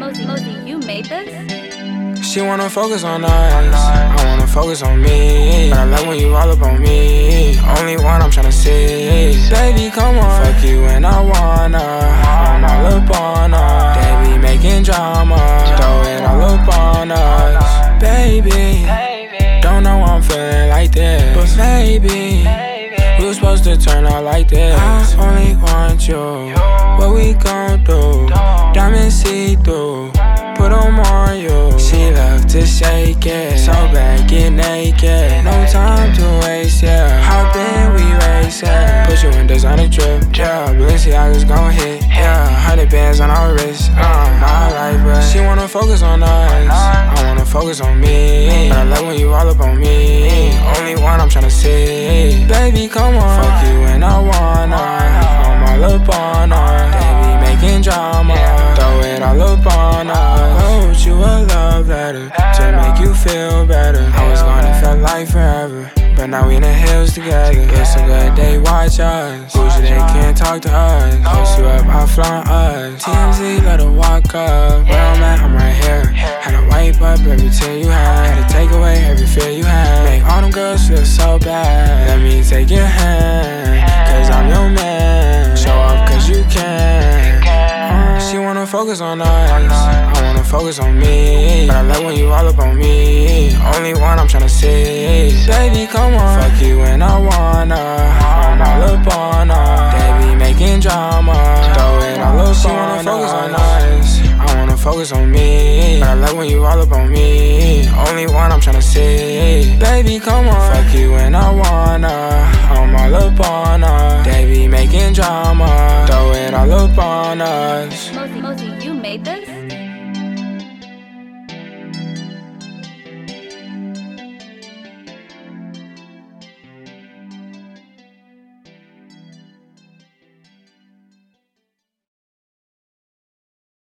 Mosey, you made this? She wanna focus on us, I wanna focus on me. But I love when you all up on me. Only one I'm tryna see. Baby, come on, fuck you when I wanna. I'm all up on her. They be making drama, throw it all up on us. Baby, don't know why I'm feeling like this, but maybe we was supposed to turn out like this. I only want you, what we gon' do? Diamond see-through, put 'em on you. She love to shake it, so bad, get naked. No time to waste, yeah. Hop in, we racing. Put you in designer drip, yeah. Balenciaga's gon' hit, yeah. 100 bands on our wrist, my life, but she wanna focus on us, I wanna focus on me. But I love when you all up on me. Only one I'm tryna see. Baby, come on, fuck you when I wanna. I'm all up on her. They be making drama, throw it all up on us. Wrote you a love letter to make you feel better. I was gonna feel like forever, but now we in the hills together. It's a good day, watch us. Bougie, they can't talk to us. Post you up, I flaunt us. TMZ, let her walk up. Where I'm at, I'm right here. Had to wipe up every tear you had. Had to take away every fear you had. Make all them girls feel so bad. Let me take your hand, cause I'm your man. Show up cause you can. She wanna focus on us, I wanna focus on me. But I love when you all up on me. Only one I'm tryna see. Baby, come on, fuck you when I wanna. I'm all up on her. They be making drama, throw it all up on her. She wanna focus on us, I wanna focus on me. But I love when you all up on me. Only one I'm tryna see. Baby, come on, fuck you when I wanna. I'm all up on her. They be making drama, throw it all up on us. Mosey, you made this?